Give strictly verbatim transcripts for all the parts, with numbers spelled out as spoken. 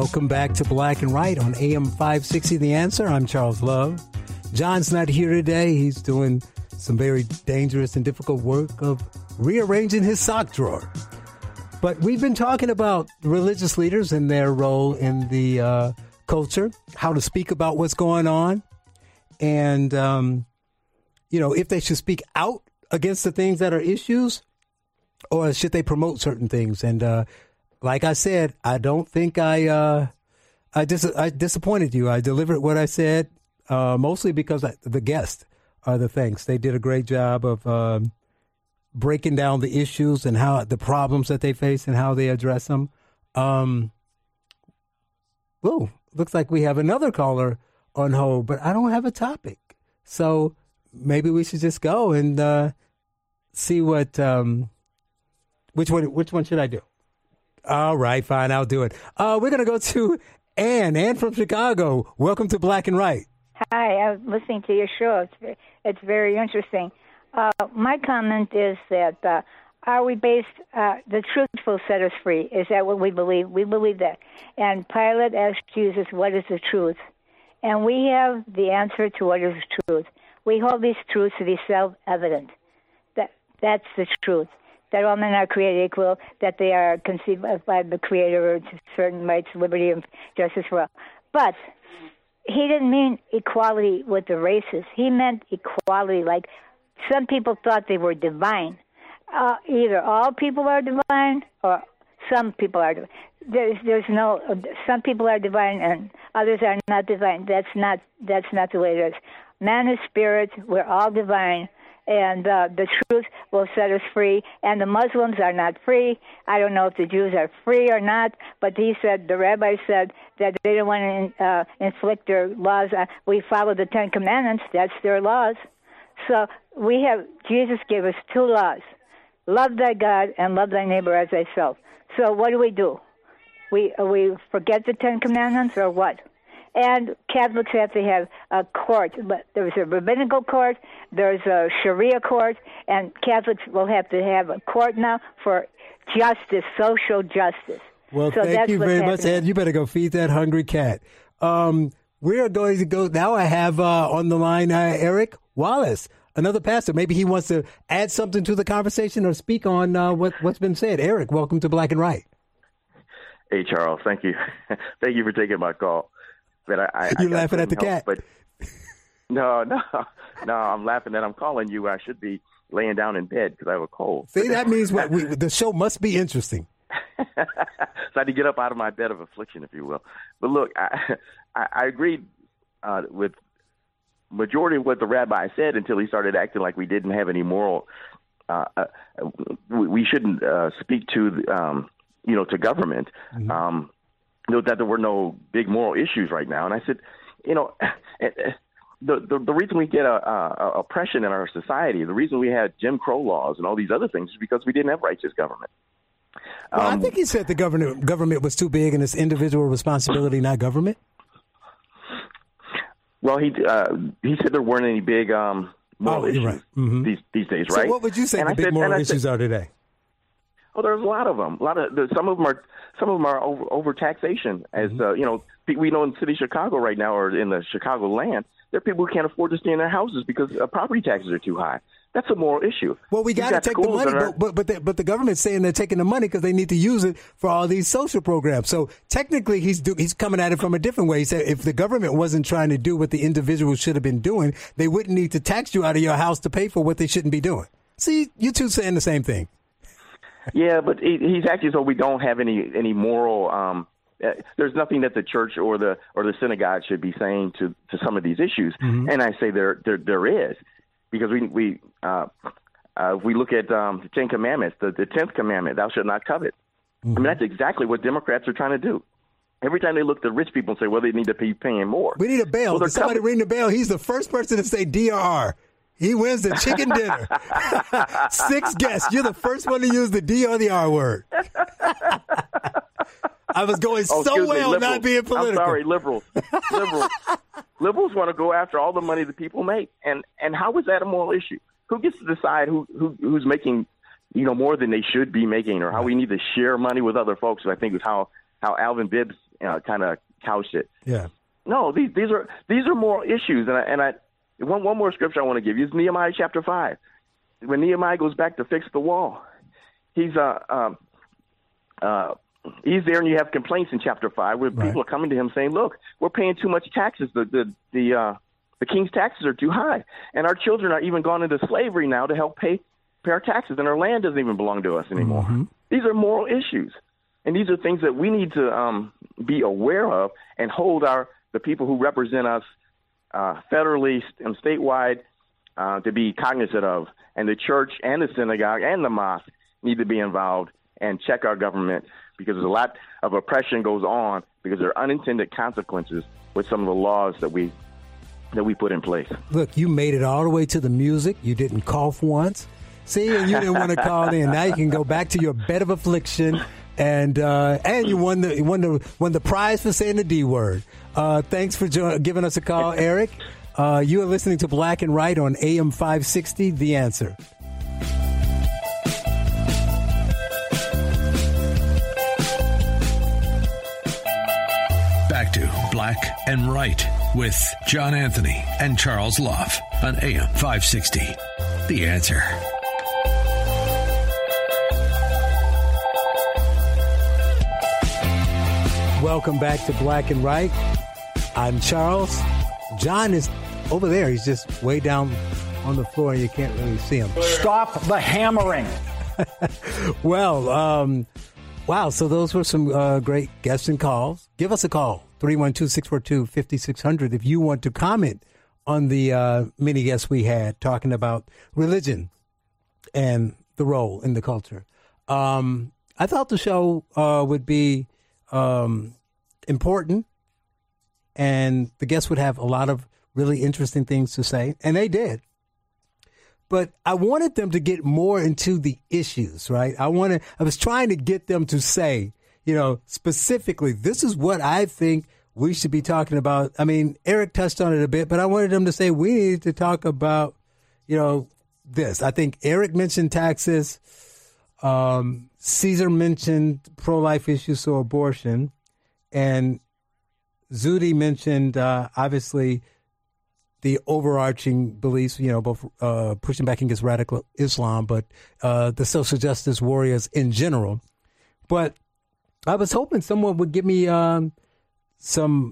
Welcome back to Black and White on A M five sixty The Answer. I'm Charles Love. John's not here today. He's doing some very dangerous and difficult work of rearranging his sock drawer. But we've been talking about religious leaders and their role in the uh, culture, how to speak about what's going on, and, um, you know, if they should speak out against the things that are issues, or should they promote certain things. And uh, like I said, I don't think I uh, I, dis- I disappointed you. I delivered what I said, uh, mostly because I, the guests are the things. They did a great job of um, breaking down the issues and how the problems that they face and how they address them. Um, whoa, looks like we have another caller on hold, but I don't have a topic. So maybe we should just go and uh, see what um, which one which one should I do? All right, fine, I'll do it. Uh, we're going to go to Ann. Ann from Chicago. Welcome to Black and White. Hi, I was listening to your show. It's, it's very interesting. Uh, my comment is that uh, are we based, uh, the truth will set us free. Is that what we believe? We believe that. And Pilate asked Jesus, what is the truth? And we have the answer to what is the truth. We hold these truths to be self-evident. That That's the truth. That all men are created equal, that they are conceived by the Creator to certain rights, liberty, and justice for all. But he didn't mean equality with the races. He meant equality, like some people thought they were divine. Uh, either all people are divine or some people are divine. There's, there's no, some people are divine and others are not divine. That's not, that's not the way it is. Man is spirit. We're all divine. And uh, the truth will set us free. And the Muslims are not free. I don't know if the Jews are free or not, but he said, the rabbi said that they don't want to uh, inflict their laws. Uh, we follow the Ten Commandments. That's their laws. So we have, Jesus gave us two laws. Love thy God and love thy neighbor as thyself. So what do we do? We, uh, we forget the Ten Commandments or what? And Catholics have to have a court. But there's a rabbinical court, there's a Sharia court, and Catholics will have to have a court now for justice, social justice. Well, so thank you very happening. much, Ed. You better go feed that hungry cat. Um, we are going to go now. I have uh, on the line uh, Eric Wallace, another pastor. Maybe he wants to add something to the conversation or speak on uh, what, what's been said. Eric, welcome to Black and White. Hey, Charles, thank you. Thank you for taking my call. But I, I, You're I laughing at the help, cat. But no, no, no. I'm laughing that I'm calling you. I should be laying down in bed because I have a cold. See, that means what we, the show must be interesting. So I had to get up out of my bed of affliction, if you will. But look, I, I, I agreed uh, with majority of what the rabbi said until he started acting like we didn't have any moral. Uh, uh, we, we shouldn't uh, speak to, um, you know, to government. Mm-hmm. Um, Know that there were no big moral issues right now, and I said, you know, the the, the reason we get a, a oppression in our society, the reason we had Jim Crow laws and all these other things, is because we didn't have righteous government. Well, um, I think he said the government government was too big and it's individual responsibility, not government. Well, he uh, he said there weren't any big um, moral oh, issues right. mm-hmm. these these days, so right? So, what would you say and the I big said, moral said, issues are today? Well, there's a lot of them. A lot of some of them are some of them are over, over taxation. As mm-hmm. uh, you know, we know in the city of Chicago right now, or in the Chicago land, there are people who can't afford to stay in their houses because uh, property taxes are too high. That's a moral issue. Well, we got to take the money, are, but but but the, but the government's saying they're taking the money because they need to use it for all these social programs. So technically, he's do, he's coming at it from a different way. He said if the government wasn't trying to do what the individuals should have been doing, they wouldn't need to tax you out of your house to pay for what they shouldn't be doing. See, you two saying the same thing. Yeah, but he, he's actually so we don't have any any moral. Um, uh, there's nothing that the church or the or the synagogue should be saying to, to some of these issues. Mm-hmm. And I say there there there is, because we we uh, uh, if we look at um, the Ten Commandments, the, the tenth commandment, thou shalt not covet. Mm-hmm. I mean, that's exactly what Democrats are trying to do. Every time they look at rich people and say, well, they need to be paying more. We need a bail. Well, somebody ring the bell. He's the first person to say D R R. He wins the chicken dinner. Six guests. You're the first one to use the D or the R word. I was going oh, so well me, not being political. I'm sorry, liberals. Liberals. Liberals want to go after all the money that people make. And and how is that a moral issue? Who gets to decide who, who who's making, you know, more than they should be making, or how we need to share money with other folks? I think is how, how Alvin Bibbs uh, kind of couched it. Yeah. No, these these are these are moral issues, and I, and I one one more scripture I want to give you is Nehemiah chapter five. When Nehemiah goes back to fix the wall, he's uh um uh he's there, and you have complaints in chapter five where right. people are coming to him saying, "Look, we're paying too much taxes. The the the uh, the king's taxes are too high, and our children are even gone into slavery now to help pay pay our taxes, and our land doesn't even belong to us anymore." Mm-hmm. These are moral issues, and these are things that we need to um, be aware of and hold our the people who represent us uh, federally and statewide uh, to be cognizant of. And the church and the synagogue and the mosque need to be involved and check our government, because a lot of oppression goes on because there are unintended consequences with some of the laws that we that we put in place. Look, you made it all the way to the music. You didn't cough once. See, and you didn't want to call in. Now you can go back to your bed of affliction, and uh, and you won the you won the won the prize for saying the D word. Uh, thanks for jo- giving us a call, Eric. Uh, you are listening to Black and Right on A M five sixty, The Answer. Back to Black and Right with John Anthony and Charles Love on A M five sixty, The Answer. Welcome back to Black and Right. I'm Charles. John is over there. He's just way down on the floor. You can't really see him. Stop the hammering. Well, um, wow. So those were some uh, great guests and calls. Give us a call, three one two, six four two, five six zero zero, if you want to comment on the uh, many guests we had talking about religion and the role in the culture. Um, I thought the show uh, would be um, important, and the guests would have a lot of really interesting things to say, and they did. But I wanted them to get more into the issues, right? I wanted, I was trying to get them to say, you know, specifically, this is what I think we should be talking about. I mean, Eric touched on it a bit, but I wanted them to say we need to talk about, you know, this. I think Eric mentioned taxes. Um, Caesar mentioned pro-life issues, so abortion. And Zuhdi mentioned, uh, obviously, the overarching beliefs, you know, both uh, pushing back against radical Islam, but uh, the social justice warriors in general. But I was hoping someone would give me um, some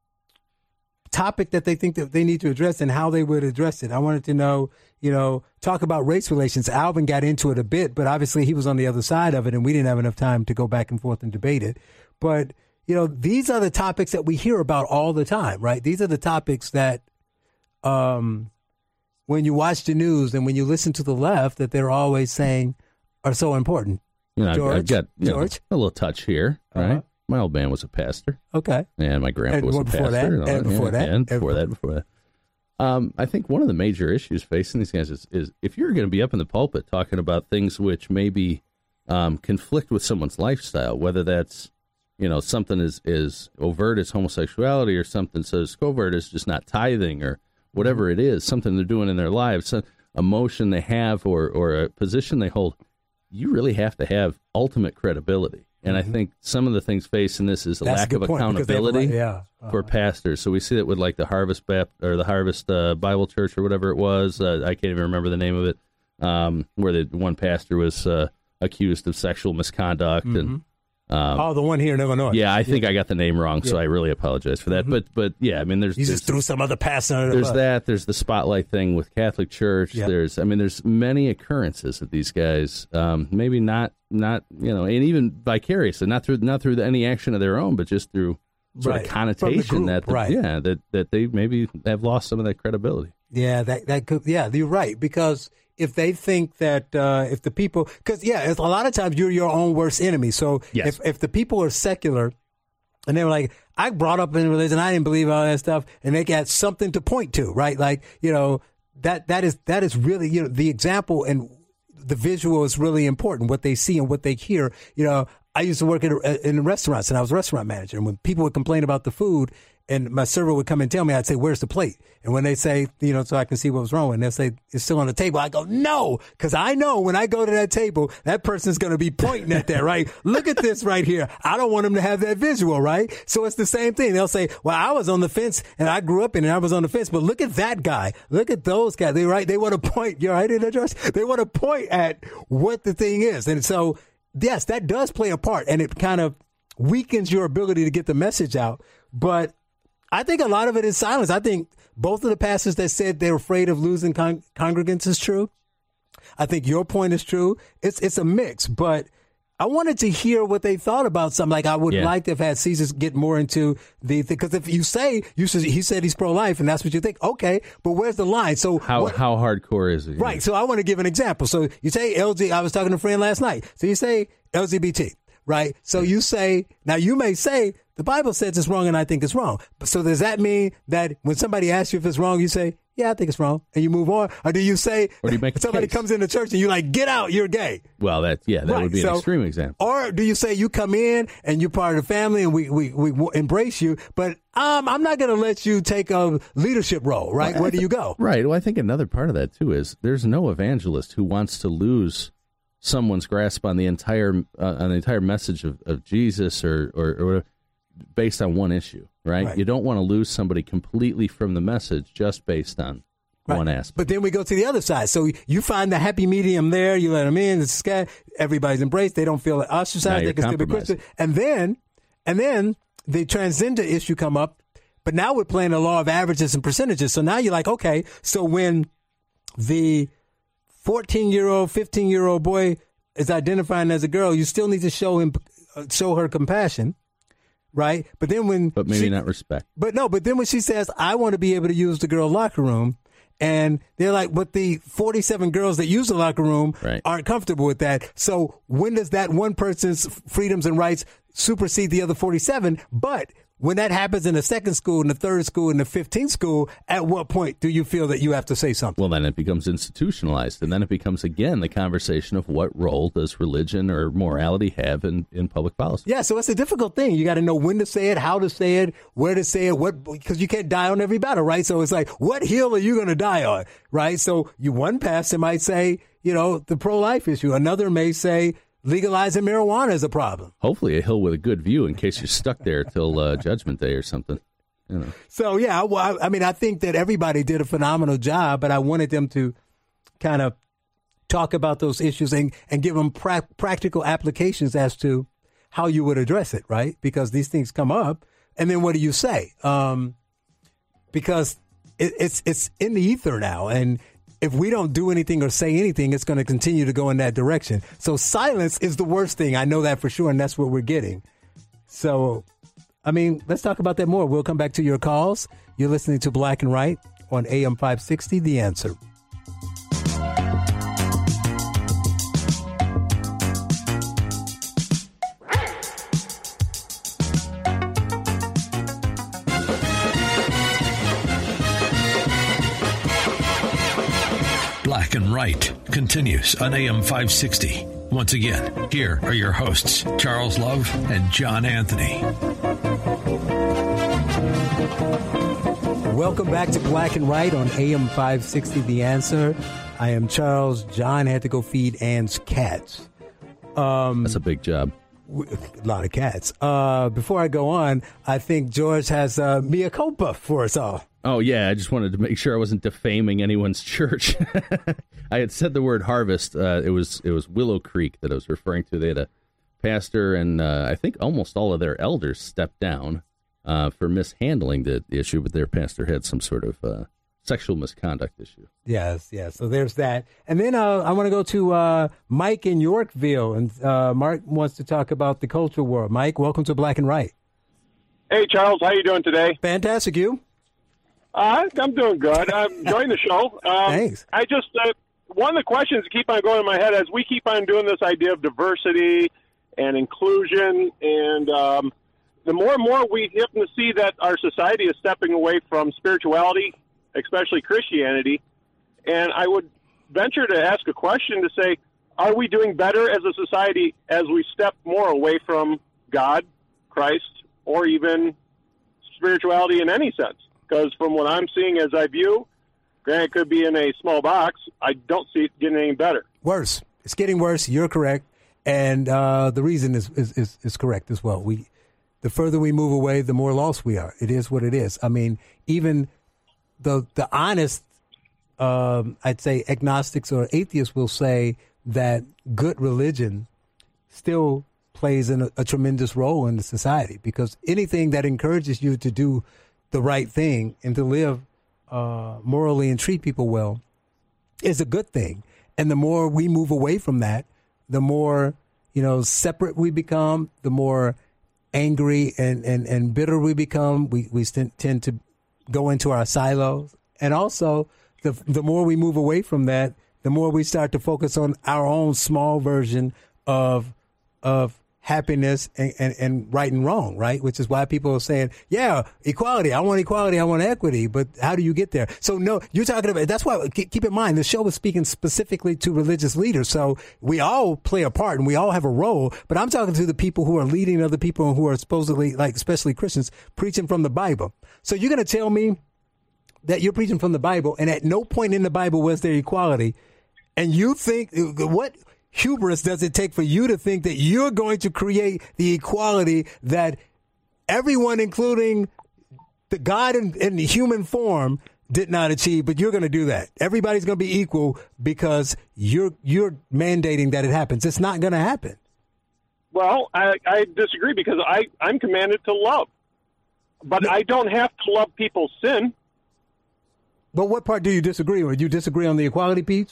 topic that they think that they need to address and how they would address it. I wanted to know, you know, talk about race relations. Alvin got into it a bit, but obviously he was on the other side of it, and we didn't have enough time to go back and forth and debate it. But, you know, these are the topics that we hear about all the time, right? These are the topics that Um, when you watch the news and when you listen to the left, that they're always saying are so important. You know, George, I've, I've got you George? know, a little touch here, right? Uh-huh. My old man was a pastor. Okay. And my grandpa And was a before pastor. that, and, all and that, before yeah, that, And and before that, before that. Um, I think one of the major issues facing these guys is, is if you're going to be up in the pulpit talking about things which maybe um, conflict with someone's lifestyle, whether that's, you know, something as, as overt as homosexuality or something so as covert as just not tithing or whatever it is, something they're doing in their lives, some emotion they have or, or a position they hold, you really have to have ultimate credibility. And mm-hmm. I think some of the things facing this is a That's lack a of point, accountability yeah. uh-huh. for pastors. So we see that with like the Harvest Bap- or the Harvest uh, Bible Church or whatever it was. Uh, I can't even remember the name of it, um, where the one pastor was uh, accused of sexual misconduct mm-hmm. and Um, oh, the one here in Illinois. Yeah, I think yeah. I got the name wrong, so yeah. I really apologize for that. Mm-hmm. But, but yeah, I mean, there's... You there's, just threw some other pastor under There's the bus. that. There's the spotlight thing with Catholic Church. Yep. There's, I mean, there's many occurrences of these guys, um, maybe not, not, you know, and even vicarious, and not through, not through any action of their own, but just through sort right. of connotation group, that, the, right. yeah, that, that they maybe have lost some of that credibility. Yeah, that, that could, yeah, you're right, because if they think that uh, if the people, because, yeah, a lot of times you're your own worst enemy. So yes. if, if the people are secular and they were like, I brought up in religion, I didn't believe all that stuff, and they got something to point to, right? Like, you know, that that is that is really, you know, the example and the visual is really important, what they see and what they hear. You know, I used to work in, in restaurants, and I was a restaurant manager. And when people would complain about the food, and my server would come and tell me, I'd say, where's the plate? And when they say, you know, so I can see what was wrong, and they'll say, it's still on the table, I go, no, because I know when I go to that table, that person's going to be pointing at that, right? Look at this right here. I don't want them to have that visual, right? So it's the same thing. They'll say, well, I was on the fence, and I grew up in it, and I was on the fence, but look at that guy. Look at those guys. They right. They want to point. You're right in the dress. They want to point at what the thing is. And so, yes, that does play a part, and it kind of weakens your ability to get the message out. But I think a lot of it is silence. I think both of the pastors that said they're afraid of losing con- congregants is true. I think your point is true. It's it's a mix, but I wanted to hear what they thought about something. Like I would yeah. like to have had Caesar get more into the because if you say you said he said he's pro-life and that's what you think, okay, but where's the line? So how what, how hardcore is it? Right. So I want to give an example. So you say L G. I was talking to a friend last night. So you say L G B T. Right. So you say now you may say the Bible says it's wrong and I think it's wrong. But so does that mean that when somebody asks you if it's wrong, you say, yeah, I think it's wrong, and you move on? Or do you say or do you make somebody case? comes into church and you're like, get out, you're gay? Well, that yeah, that right. would be so, an extreme example. Or do you say you come in and you're part of the family and we, we, we embrace you, but um, I'm not going to let you take a leadership role, right? Well, Where do you go? Right. Well, I think another part of that, too, is there's no evangelist who wants to lose someone's grasp on the entire uh, on the entire message of, of Jesus or, or, or based on one issue, right? right? You don't want to lose somebody completely from the message just based on right. one aspect. But then we go to the other side. So you find the happy medium there. You let them in. It's sky. Everybody's embraced. They don't feel ostracized. They can still be Christian. And then, and then the transgender issue come up. But now we're playing the law of averages and percentages. So now you're like, okay, so when the fourteen-year-old, fifteen-year-old boy is identifying as a girl, you still need to show him, uh, show her compassion, right? But then when, but maybe she, not respect. But no, but then when she says, "I want to be able to use the girl locker room," and they're like, "But the forty-seven girls that use the locker room right. aren't comfortable with that." So when does that one person's freedoms and rights supersede the other forty-seven? But when that happens in the second school, in the third school, in the fifteenth school, at what point do you feel that you have to say something? Well, then it becomes institutionalized, and then it becomes, again, the conversation of what role does religion or morality have in, in public policy. Yeah, so it's a difficult thing. You got to know when to say it, how to say it, where to say it, what because you can't die on every battle, right? So it's like, what hill are you going to die on, right? So you one pastor might say, you know, the pro-life issue. Another may say, legalizing marijuana is a problem. Hopefully a hill with a good view in case you're stuck there till uh, Judgment Day or something. You know. So, yeah, I, I mean, I think that everybody did a phenomenal job, but I wanted them to kind of talk about those issues and, and give them pra- practical applications as to how you would address it, right? Because these things come up, and then what do you say? Um, because it, it's it's in the ether now, and if we don't do anything or say anything, it's going to continue to go in that direction. So silence is the worst thing. I know that for sure, and that's what we're getting. So, I mean, let's talk about that more. We'll come back to your calls. You're listening to Black and Right on A M five sixty, The Answer. Black and Right continues on A M five sixty. Once again, here are your hosts, Charles Love and John Anthony. Welcome back to Black and Right on A M five sixty, The Answer. I am Charles. John had to go feed Ann's cats. Um, That's a big job. A lot of cats. Uh, before I go on, I think George has uh, mea culpa for us all. Oh, yeah, I just wanted to make sure I wasn't defaming anyone's church. I had said the word harvest. Uh, it was it was Willow Creek that I was referring to. They had a pastor, and uh, I think almost all of their elders stepped down uh, for mishandling the, the issue, but their pastor had some sort of uh, sexual misconduct issue. Yes, yes. So there's that. And then uh, I want to go to uh, Mike in Yorkville, and uh, Mark wants to talk about the culture war. Mike, welcome to Black and Right. Hey, Charles, how you doing today? Fantastic, you? Uh, I'm doing good. I'm enjoying the show. Um, Thanks. I just, uh, one of the questions that keep on going in my head as we keep on doing this idea of diversity and inclusion, and um, the more and more we happen to see that our society is stepping away from spirituality, especially Christianity, and I would venture to ask a question to say, are we doing better as a society as we step more away from God, Christ, or even spirituality in any sense? Because from what I'm seeing as I view, granted, it could be in a small box, I don't see it getting any better. Worse. It's getting worse. You're correct. And uh, the reason is, is, is, is correct as well. We, the further we move away, the more lost we are. It is what it is. I mean, even the the honest, um, I'd say, agnostics or atheists will say that good religion still plays in a, a tremendous role in the society, because anything that encourages you to do the right thing and to live uh, morally and treat people well is a good thing. And the more we move away from that, the more, you know, separate we become, the more angry and, and, and bitter we become. We, we st- tend to go into our silos. And also, the the more we move away from that, the more we start to focus on our own small version of of happiness and, and, and right and wrong, right? Which is why people are saying, yeah, equality. I want equality. I want equity. But how do you get there? So, no, you're talking about, that's why, keep in mind, the show was speaking specifically to religious leaders. So we all play a part and we all have a role. But I'm talking to the people who are leading other people who are supposedly, like, especially Christians, preaching from the Bible. So you're going to tell me that you're preaching from the Bible and at no point in the Bible was there equality. And you think, what hubris does it take for you to think that you're going to create the equality that everyone, including the God in, in human form, did not achieve? But you're going to do that. Everybody's going to be equal because you're you're mandating that it happens. It's not going to happen. Well, I, I disagree, because I, I'm commanded to love. But no. I don't have to love people's sin. But what part do you disagree on? Do you disagree on the equality piece?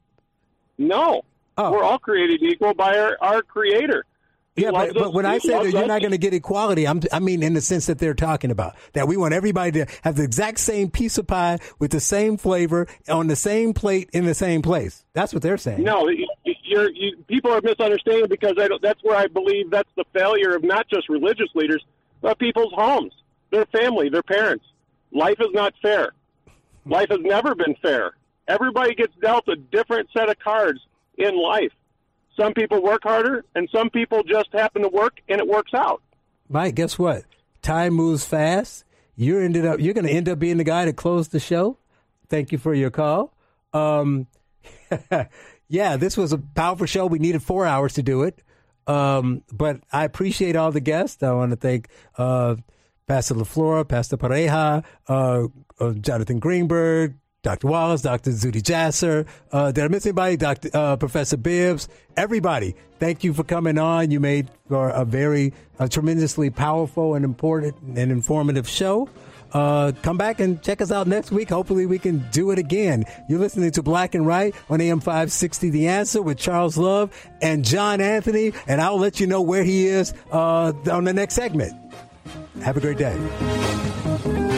No. Oh. We're all created equal by our, our Creator. He yeah, but, but when I say that you're us. not going to get equality, I'm, I mean in the sense that they're talking about, that we want everybody to have the exact same piece of pie with the same flavor on the same plate in the same place. That's what they're saying. No, you're, you, people are misunderstanding, because I don't, that's where I believe that's the failure of not just religious leaders, but people's homes, their family, their parents. Life is not fair. Life has never been fair. Everybody gets dealt a different set of cards in life. Some people work harder, and some people just happen to work, and it works out. Mike, guess what? Time moves fast. You're ended up. You're going to end up being the guy that closed the show. Thank you for your call. Um, yeah, this was a powerful show. We needed four hours to do it, um, but I appreciate all the guests. I want to thank uh, Pastor LaFlora, Pastor Pareja, uh, uh, Jonathan Greenberg, Doctor Wallace, Doctor Zuhdi Jasser. Uh, did I miss anybody? Doctor Uh, Professor Bibbs. Everybody, thank you for coming on. You made for a very uh, tremendously powerful and important and informative show. Uh, come back and check us out next week. Hopefully we can do it again. You're listening to Black and Right on A M five sixty The Answer with Charles Love and John Anthony, and I'll let you know where he is uh, on the next segment. Have a great day.